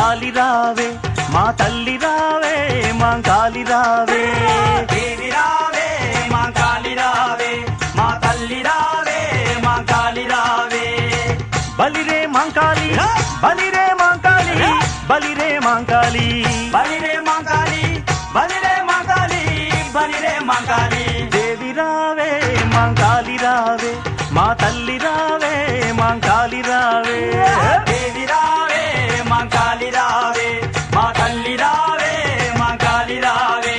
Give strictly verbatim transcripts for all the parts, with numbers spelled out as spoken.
మాంకాళి రావే మా తల్లి రావే మాంకాళి రావే దేవి రావే మాంకాళి రావే మా తల్లి రావే మాంకాళి రావే బలిరే మాంకాళి బలిరే మాంకాళి బలిరే మాంకాళి బలిరే మాంకాళి బలిరే మాంకాళి బలిరే మాంకాళి దేవి రావే మాంకాళి రావే మా తల్లి రావే మాంకాళి రావే దేవి రావే మాంకాళి రావే మా తల్లి రావే మాంకాళి రావే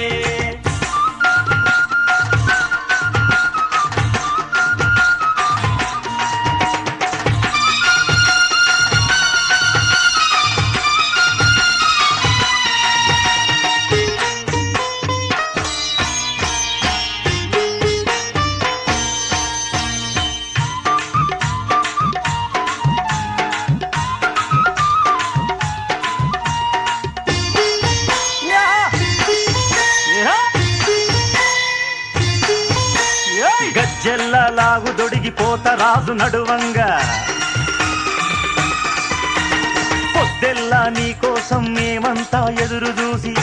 గజ్జెల్లలాగు దొడిగిపోత రాజు నడువంగా పొద్దెల్లా నీ కోసం మేమంతా ఎదురు చూసి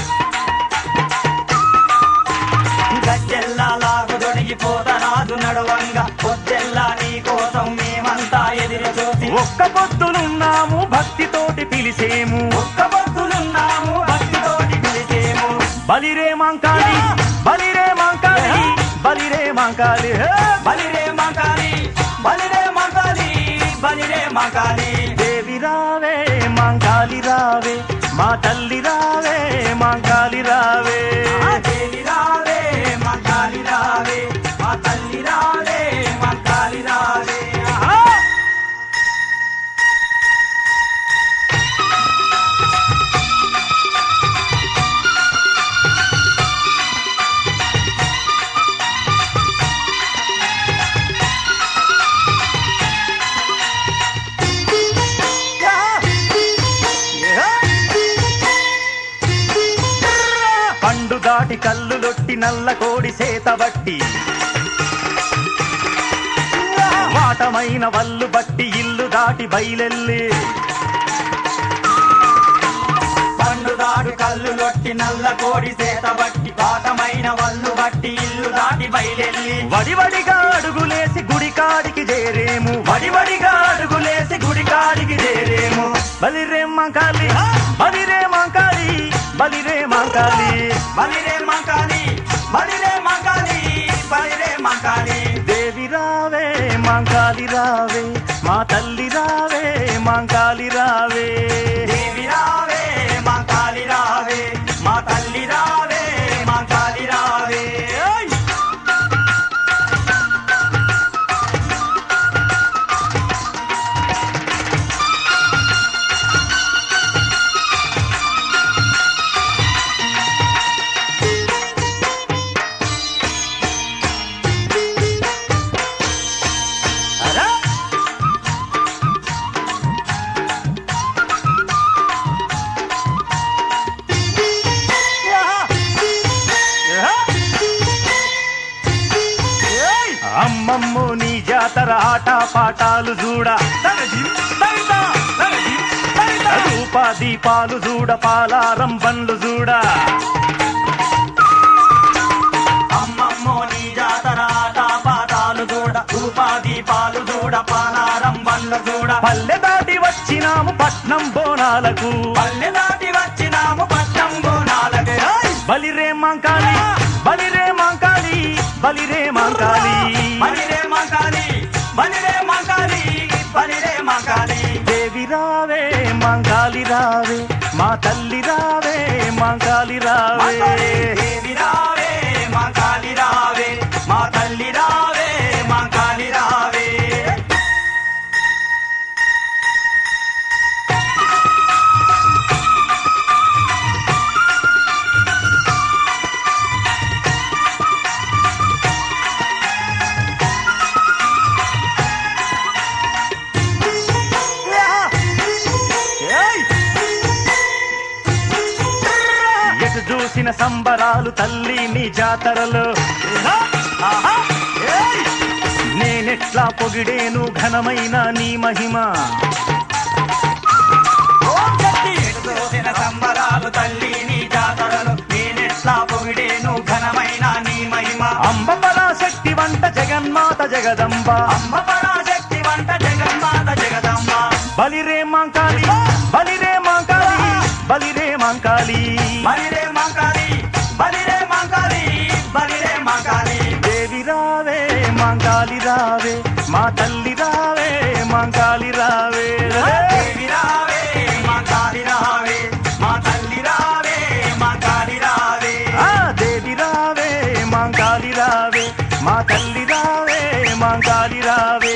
గజ్జెల్లలాగు దొడిగిపోత రాజు నడువంగా పొద్దెల్లా నీ కోసం మేమంతా ఎదురు చూసి ఒక్క పొద్దులున్నాము భక్తితోటి పిలిసేము ఒక్క పొద్దులున్నాము భక్తితోటి పిలిచేము బలిరే మాంకాళి బలిరే మాంకాళి బలిరే మాంకాళి బలిరే మాంకాళి బలిరే మాంకాళి బలిరే మాంకాళి దేవి రావే మాంకాళి రావే మా తల్లి రావే మాంకాళి రావే దేవి రావే మాంకాళి రావే మా తల్లి రావే మాంకాళి రావే పండు దాటి కల్లు లొట్టి నల్ల కోడి సేతబట్టి వాటమైన వల్లు బట్టి ఇల్లు దాటి బయలెల్లి పండు దాడు కళ్ళు లొట్టి నల్ల కోడి సేత బట్టి పాటమైన వల్లు బట్టి ఇల్లు దాటి బయలెల్లి వడివడిగా అడుగులేసి గుడికాడికి చేరేము వడివడిగా అడుగులేసి గుడికాడికి చేరేము బలిరే మాంకాళి బలిరే మాంకాళి బలిరే మాంకాళి బలిరే మాంకాళి బలిరే మాంకాళి బలిరే మాంకాళి దేవి రావే మాంకాళి రావే మా తల్లి రావే మాంకాళి రావే దేవి రావే మాంకాళి రావే మా తల్లి రావే మాంకాళి రావే అమ్మమ్మో నీ జాతర ఆట పాటాలు చూడ రూపా దీపాలు చూడ పాలారం బండ్లు చూడ అమ్మమ్మో నీ జాతర ఆట పాటాలు చూడ రూపా దీపాలు చూడ పాలారం బండ్లు చూడ పల్లె దాటి వచ్చినాము పట్నం బోనాలకు పల్లె దాటి వచ్చినాము పట్నం బోనాలకే బలిరే మాంకాళి బలిరే మాంకాళి బలిరే మాంకాళి బలిరే మాంకాళి బలిరే మాంకాళి బలిరే మాంకాళి దేవి రావే మాంకాళి రావే మా తల్లి రావే మాంకాళి రావే దేవి రావే మాంకాళి రావే మా తల్లి రావే మాంకాళి రావే ఎటు చూసిన సంబరాలు తల్లి నీ జాతరలో నేనెట్లా పొగిడేను ఘనమైన నీ మహిమ ఓం శక్తి ఎటు చూసిన సంబరాలు తల్లి నీ జాతరలు నేనెట్లా పొగిడేను ఘనమైన నీ మహిమ అంబ పరాశక్తి వంట జగన్మాత జగదంబ అమ్మ పరాశక్తి వంట జగన్మాత జగదమ్మ బలిరే మాంకాళి బలిరే మాంకాళి బలిరే మాంకాళి బలిరే మాంకాళి బలిరే మాంకాళి బలిరే మాంకాళి దేవి రావే మాంకాళి రావే మా తల్లి రావే మాంకాళి రావే దేవి రావే మాంకాళి రావే మా తల్లి రావే మాంకాళి రావే ఆ దేవి రావే మాంకాళి రావే మా తల్లి రావే మాంకాళి రావే